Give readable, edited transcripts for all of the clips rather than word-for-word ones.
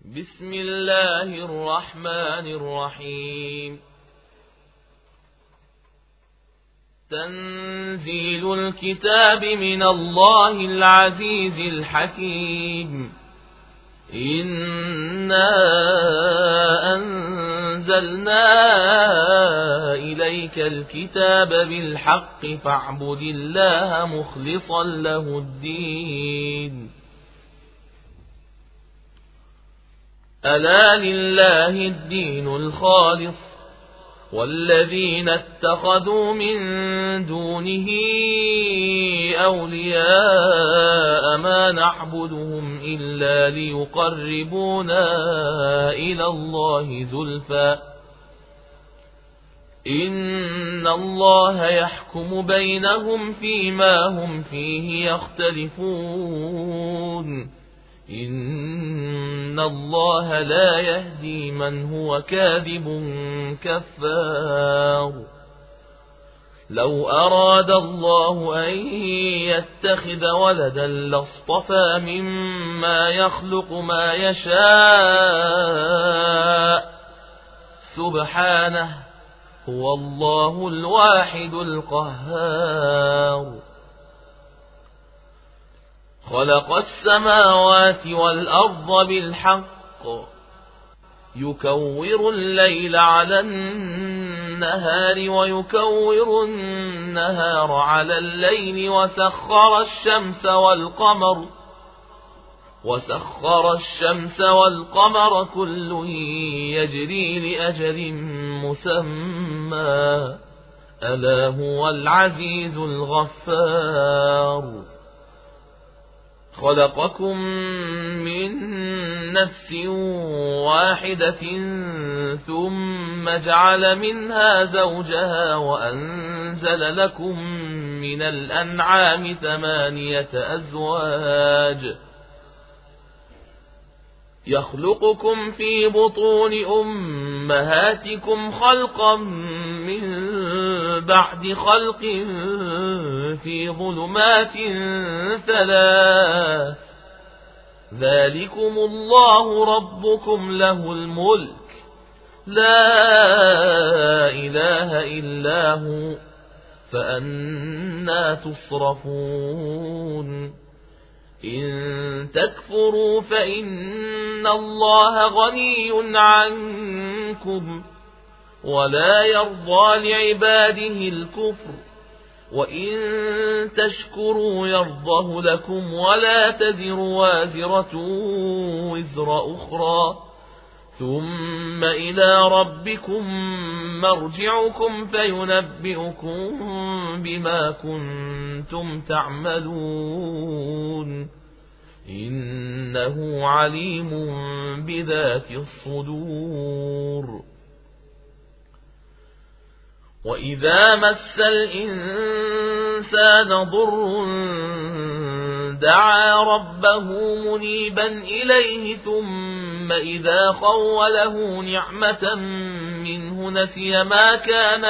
بسم الله الرحمن الرحيم. تنزيل الكتاب من الله العزيز الحكيم. إنا أنزلنا إليك الكتاب بالحق فاعبد الله مخلصا له الدين. ألا لله الدين الخالص والذين اتخذوا من دونه أولياء ما نعبدهم إلا ليقربونا إلى الله زلفى إن الله يحكم بينهم فيما هم فيه يختلفون إن الله لا يهدي من هو كاذب كفار. لو أراد الله أن يتخذ ولدا لاصطفى مما يخلق ما يشاء سبحانه هو الله الواحد القهار. خلق السماوات والأرض بالحق يكور الليل على النهار ويكور النهار على الليل وسخر الشمس والقمر كل يجري لأجل مسمى ألا هو العزيز الغفار. خلقكم من نفس واحدة ثم جعل منها زوجها وأنزل لكم من الأنعام 8 أزواج يخلقكم في بطون أمهاتكم خلقا من بعد خلق في ظلمات 3 ذلكم الله ربكم له الملك لا إله إلا هو فأنى تصرفون. إن تكفروا فإن الله غني عنكم ولا يرضى لعباده الكفر وإن تشكروا يرضه لكم ولا تزر وازرة وزر أخرى ثم إلى ربكم مرجعكم فينبئكم بما كنتم تعملون إنه عليم بذات الصدور. وإذا مس الإنسان ضر دعا ربه منيبا إليه ثم إذا خوله نعمة منه نسي ما كان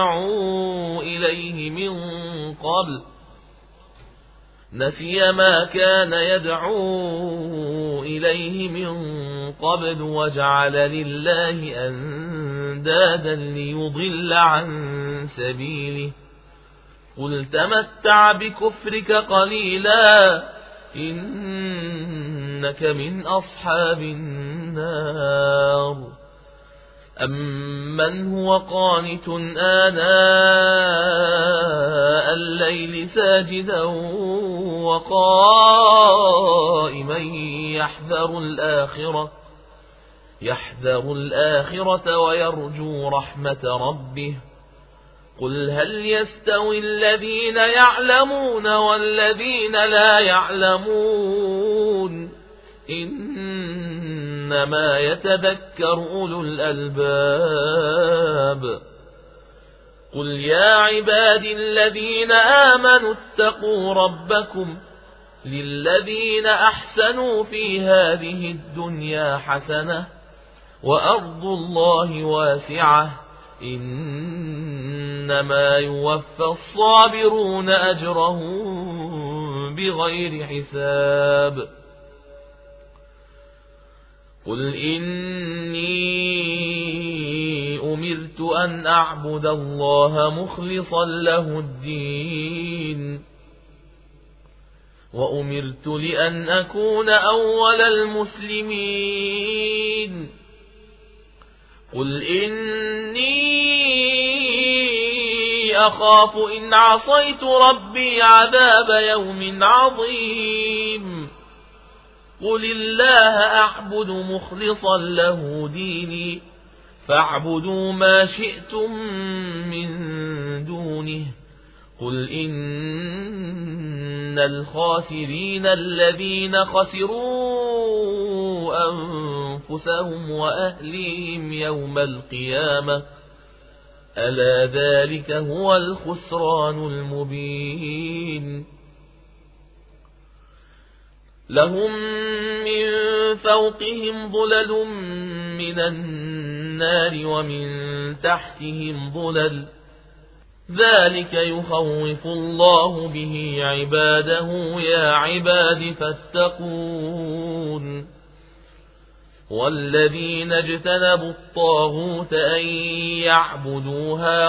يدعو إليه من قبل وجعل لله أندادا ليضل عن سبيله قل تمتع بكفرك قليلا إنك من أصحاب النار. أمن هو قانت آناء الليل ساجدا وقائما يحذر الآخرة ويرجو رحمة ربه قل هل يستوي الذين يعلمون والذين لا يعلمون إنما يتذكر أولو الألباب. قل يا عبادي الذين آمنوا اتقوا ربكم للذين أحسنوا في هذه الدنيا حسنة وأرض الله واسعة إنما يوفى الصابرون أجرهم بغير حساب. قل إني أمرت أن أعبد الله مخلصا له الدين وأمرت لأن أكون أول المسلمين قل إني أخاف إن عصيت ربي عذاب يوم عظيم قل الله أعبد مخلصا له ديني فاعبدوا ما شئتم من دونه قل إن الخاسرين الذين خسروا أنفسهم وأهليهم يوم القيامة ألا ذلك هو الخسران المبين لهم من فوقهم ظلل من النار ومن تحتهم ظلل ذلك يخوف الله به عباده يا عباد فاتقون والذين اجتنبوا الطاغوت أن يعبدوها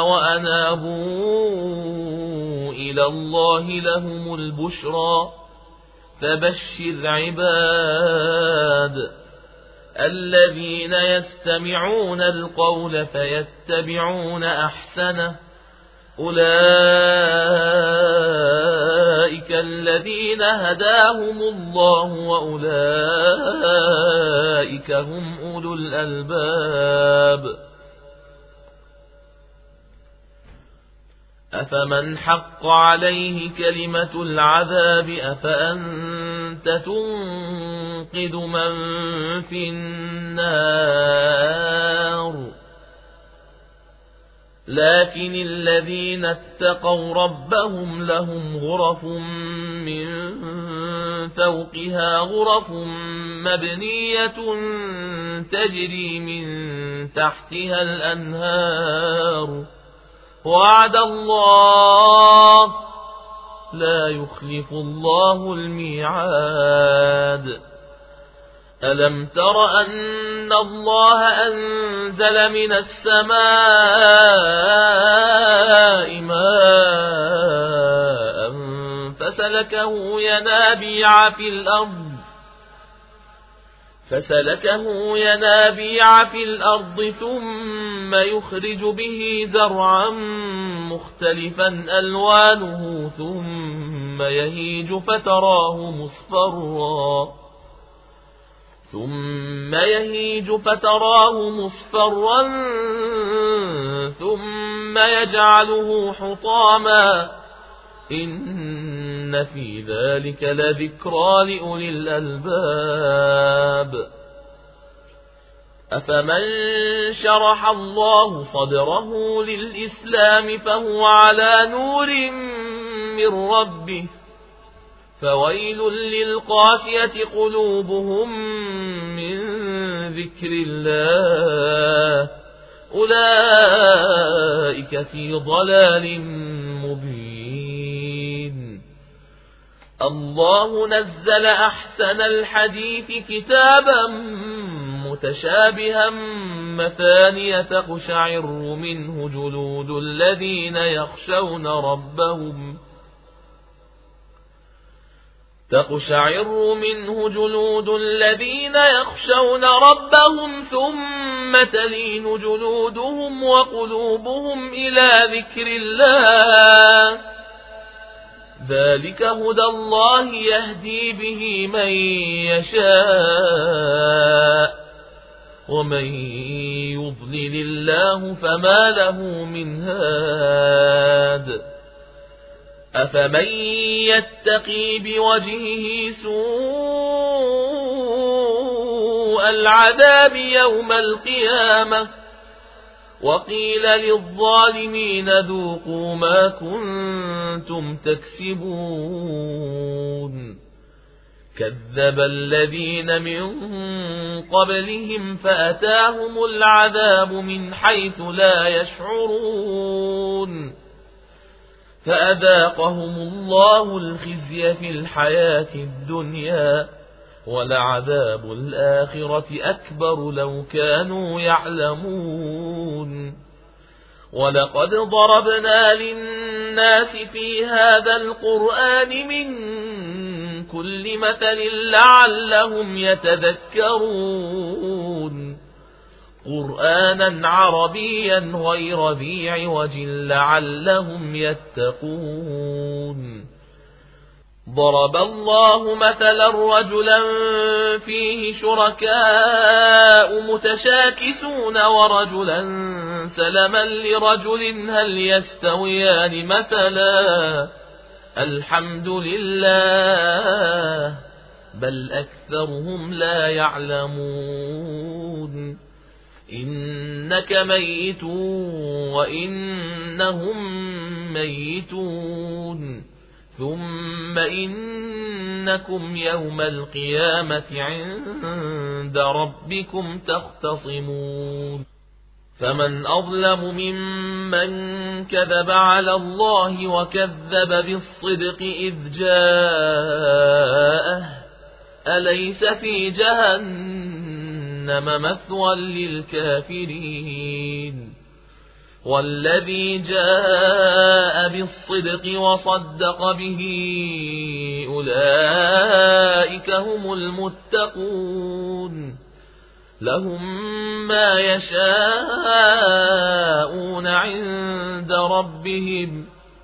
وأنابوا إلى الله لهم البشرى فبشر عباد الذين يستمعون القول فيتبعون أحسنه أولئك الذين هداهم الله وأولئك هم أولو الألباب أفمن حق عليه كلمة العذاب أفأنت تنقذ من في النار لكن الذين اتقوا ربهم لهم غرف من فوقها غرف مبنية تجري من تحتها الأنهار وعد الله لا يخلف الله الميعاد ألم تر أن الله أنزل من السماء ماء فسلكه ينابيع في الأرض ثم يخرج به زرعا مختلفا ألوانه ثم يهيج فتراه مصفرا ثم يجعله حطاما إن في ذلك لذكرى لأولي الألباب أفمن شرح الله صدره للإسلام فهو على نور من ربه فويل للقاسية قلوبهم من ذكر الله أولئك في ضلال مبين الله نزل أحسن الحديث كتابا متشابها مثانية تقشعر منه جلود الذين يخشون ربهم ثم تلين جلودهم وقلوبهم إلى ذكر الله ذلك هدى الله يهدي به من يشاء ومن يضلل الله فما له من هاد أفمن يتقي بوجهه سوء العذاب يوم القيامة وقيل للظالمين ذوقوا ما كنتم تكسبون كذب الذين من قبلهم فأتاهم العذاب من حيث لا يشعرون فأذاقهم الله الخزي في الحياة الدنيا ولعذاب الآخرة أكبر لو كانوا يعلمون ولقد ضربنا للناس في هذا القرآن من كل مثل لعلهم يتذكرون قرآنا عربيا غير ذي عوج لعلهم يتقون ضرب الله مثلا رجلا فيه شركاء متشاكسون ورجلا سلما لرجل هل يستويان مثلا الحمد لله بل أكثرهم لا يعلمون إنك ميت وإنهم ميتون ثم إنكم يوم القيامة عند ربكم تختصمون فمن أظلم ممن كذب على الله وكذب بالصدق إذ جاءه أليس في جهنم مثوى للكافرين والذي جاء بالصدق وصدق به أولئك هم المتقون لهم ما يشاءون عند ربهم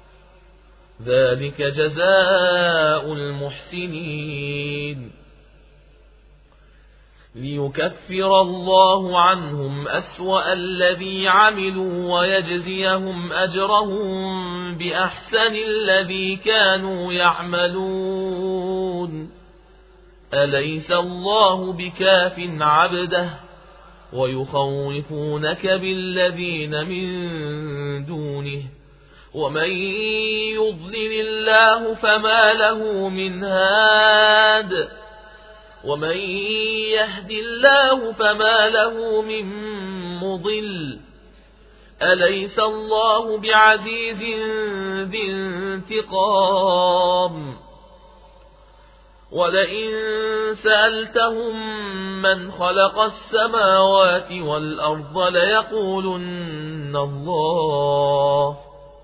ذلك جزاء المحسنين ليكفر الله عنهم أسوأ الذي عملوا ويجزيهم أجرهم بأحسن الذي كانوا يعملون أليس الله بكاف عبده ويخوفونك بالذين من دونه ومن يضلل الله فما له من هاد ومن يهد الله فما له من مضل أليس الله بعزيز ذي انتقام ولئن سألتهم من خلق السماوات والأرض ليقولن الله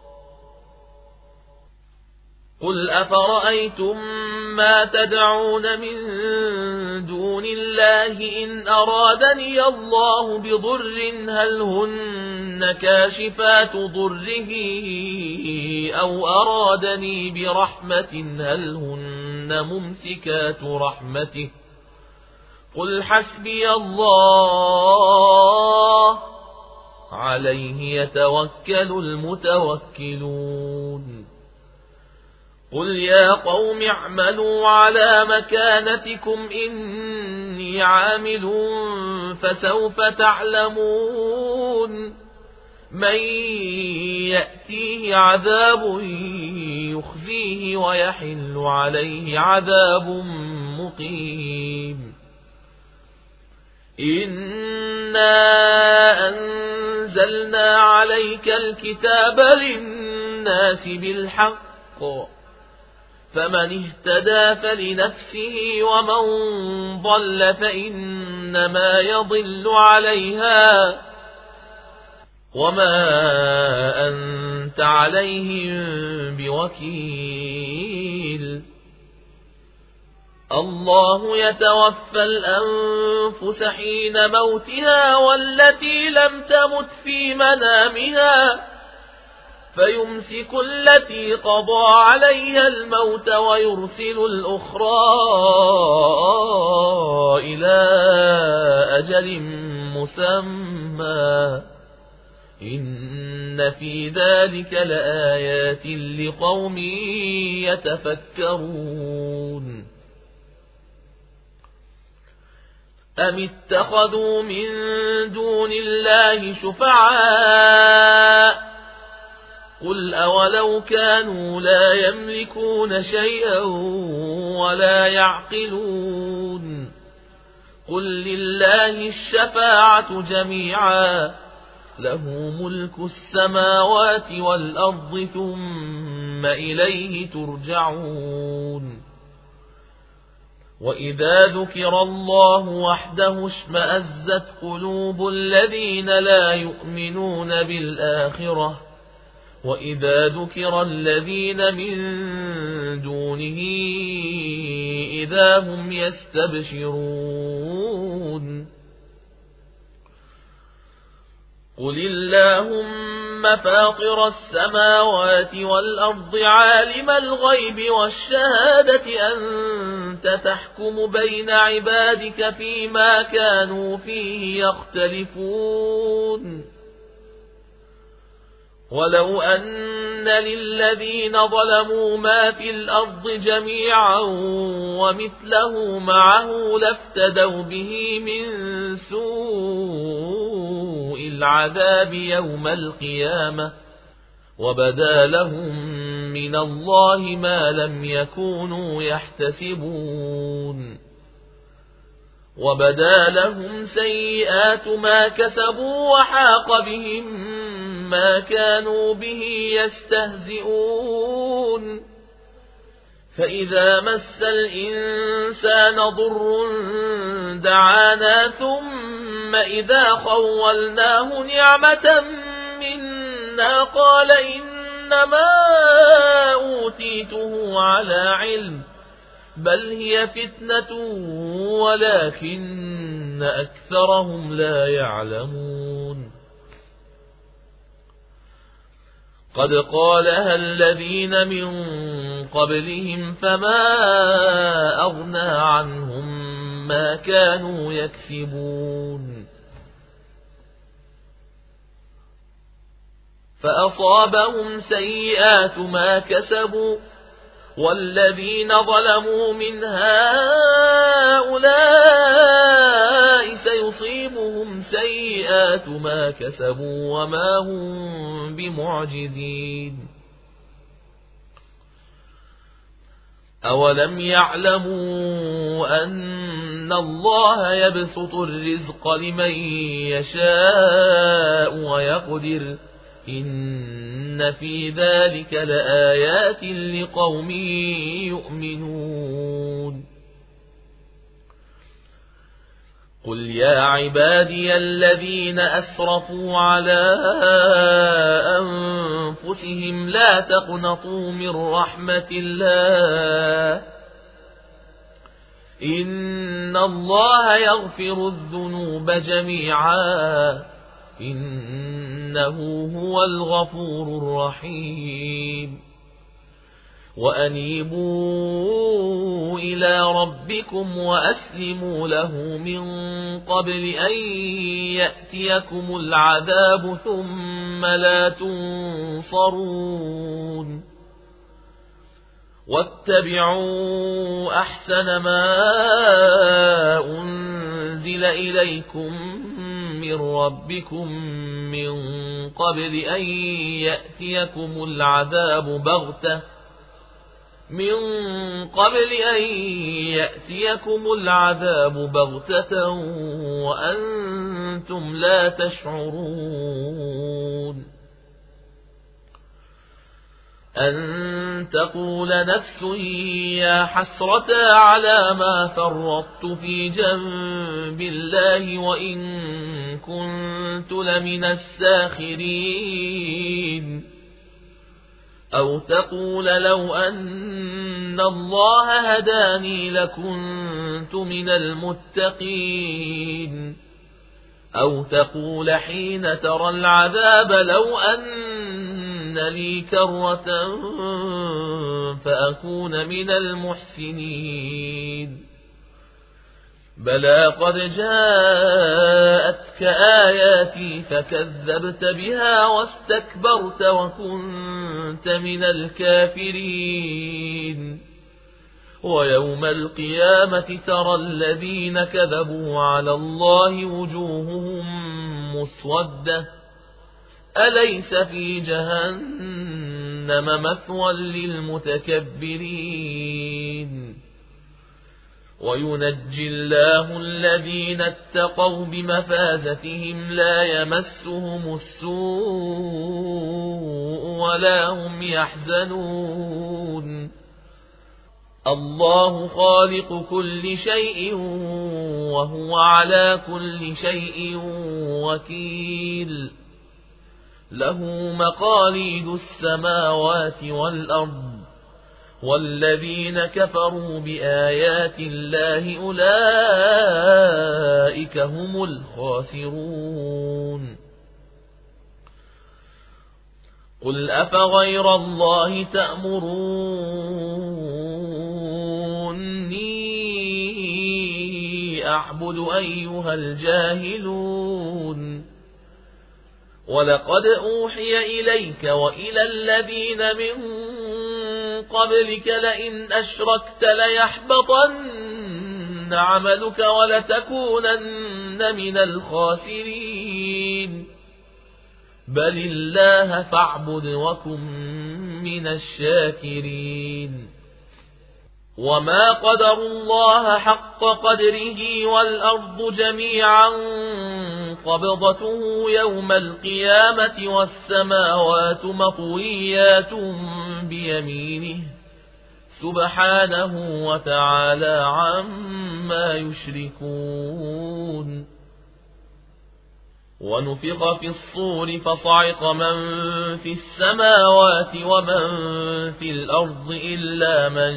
قل أفرأيتم ما تدعون من دون الله إن أرادني الله بضر هل هن كاشفات ضره أو أرادني برحمة هل هن ممسكات رحمته قل حسبي الله عليه يتوكل المتوكلون قل يا قوم اعملوا على مكانتكم إني عامل فسوف تعلمون من يأتيه عذاب يخزيه ويحل عليه عذاب مقيم إنا أنزلنا عليك الكتاب للناس بالحق فمن اهتدى فلنفسه ومن ضل فإنما يضل عليها وما أنت عليهم بوكيل الله يتوفى الأنفس حين موتها والتي لم تمت في منامها فيمسك التي قضى عليها الموت ويرسل الأخرى إلى أجل مسمى إن في ذلك لآيات لقوم يتفكرون أم اتخذوا من دون الله شفعاء قل أولو كانوا لا يملكون شيئا ولا يعقلون قل لله الشفاعة جميعا له ملك السماوات والأرض ثم إليه ترجعون وإذا ذكر الله وحده اشمأزت قلوب الذين لا يؤمنون بالآخرة وإذا ذكر الذين من دونه إذا هم يستبشرون قل اللهم فاطر السماوات والأرض عالم الغيب والشهادة أنت تحكم بين عبادك فيما كانوا فيه يختلفون ولو أن للذين ظلموا ما في الأرض جميعا ومثله معه لافتدوا به من سوء العذاب يوم القيامة وبدا لهم من الله ما لم يكونوا يحتسبون وبدا لهم سيئات ما كسبوا وحاق بهم ما كانوا به يستهزئون فإذا مس الإنسان ضر دعانا ثم إذا خولناه نعمة منا قال إنما أوتيته على علم بل هي فتنة ولكن أكثرهم لا يعلمون قد قالها الذين من قبلهم فما أغنى عنهم ما كانوا يكسبون فأصابهم سيئات ما كسبوا والذين ظلموا من هؤلاء سيصيبهم سيئات ما كسبوا وما هم بمعجزين أولم يعلموا أن الله يبسط الرزق لمن يشاء ويقدر إن في ذلك لآيات لقوم يؤمنون قل يا عبادي الذين أسرفوا على أنفسهم لا تقنطوا من رحمة الله إن الله يغفر الذنوب جميعا إنه هو الغفور الرحيم وأنيبوا إلى ربكم وأسلموا له من قبل أن يأتيكم العذاب ثم لا تنصرون واتبعوا أحسن ما أنزل إليكم من ربكم من قبل أن يأتيكم العذاب بغتة وأنتم لا تشعرون أن تقول نفس يا حسرة على ما فرطت في جنب الله وإن كنت لمن الساخرين أو تقول لو أن الله هداني لكنت من المتقين أو تقول حين ترى العذاب لو أن لي كرة فأكون من المحسنين بلى قد جاءتك آياتي فكذبت بها واستكبرت وكنت من الكافرين ويوم القيامة ترى الذين كذبوا على الله وجوههم مسودة أليس في جهنم مثوى للمتكبرين وينجي الله الذين اتقوا بمفازتهم لا يمسهم السوء ولا هم يحزنون الله خالق كل شيء وهو على كل شيء وكيل له مقاليد السماوات والأرض والذين كفروا بآيات الله أولئك هم الخاسرون قل أفغير الله تأمروني أعبد أيها الجاهلون ولقد أوحي إليك وإلى الذين من قبلك لئن أشركت ليحبطن عملك ولتكونن من الخاسرين بل الله فاعبد وكن من الشاكرين وما قدروا الله حق قدره والأرض جميعا قبضته يوم القيامة والسماوات مطويات بيمينه سبحانه وتعالى عما يشركون ونفخ في الصور فصعق من في السماوات ومن في الأرض إلا من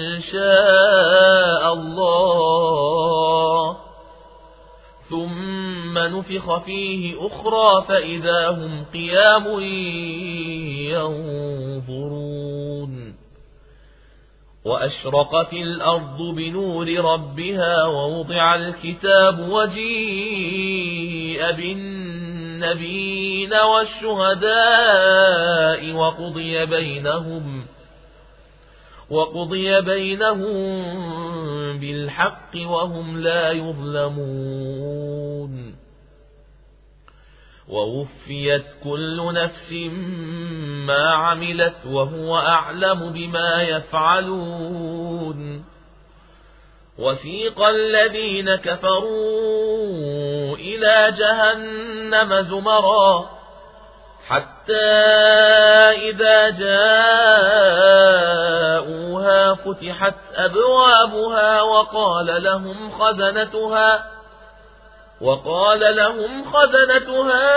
شاء الله ثم نفخ فيه أخرى فإذا هم قيام ينظرون وأشرقت الأرض بنور ربها ووضع الكتاب وجيء بالنبيين والشهداء وقضي بينهم بالحق وهم لا يظلمون ووفيت كل نفس ما عملت وهو أعلم بما يفعلون وسيق الذين كفروا إلى جهنم زمرا حتى إذا جاءوها فتحت أبوابها وقال لهم خزنتها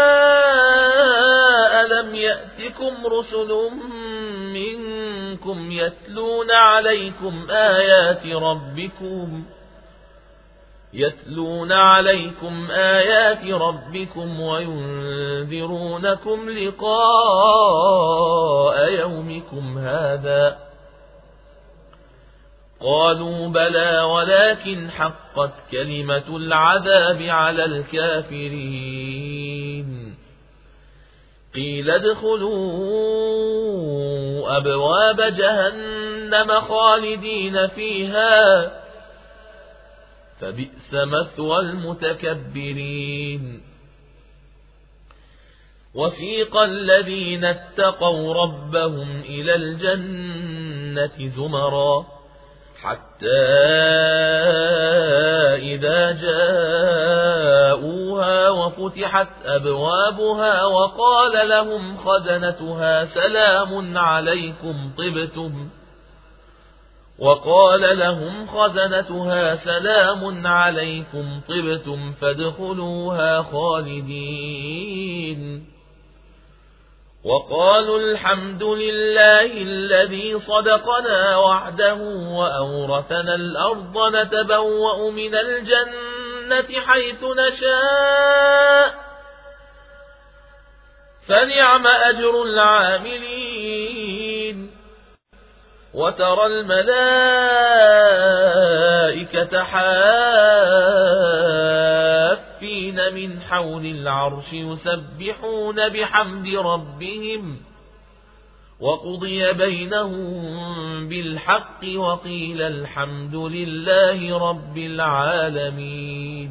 ألم يأتكم رسل منكم يتلون عليكم آيات ربكم وينذرونكم لقاء يومكم هذا قالوا بلى ولكن حقت كلمة العذاب على الكافرين قيل ادخلوا أبواب جهنم خالدين فيها فبئس مثوى المتكبرين وسيق الذين اتقوا ربهم إلى الجنة زمرا حتى إذا جاءوها وفتحت أبوابها وقال لهم خزنتها سلام عليكم طبتم فادخلوها خالدين وقالوا الحمد لله الذي صدقنا وعده وأورثنا الأرض نتبوأ من الجنة حيث نشاء فنعم أجر العاملين وترى الملائكة حافين من حول العرش يسبحون بحمد ربهم وقضي بينهم بالحق وقيل الحمد لله رب العالمين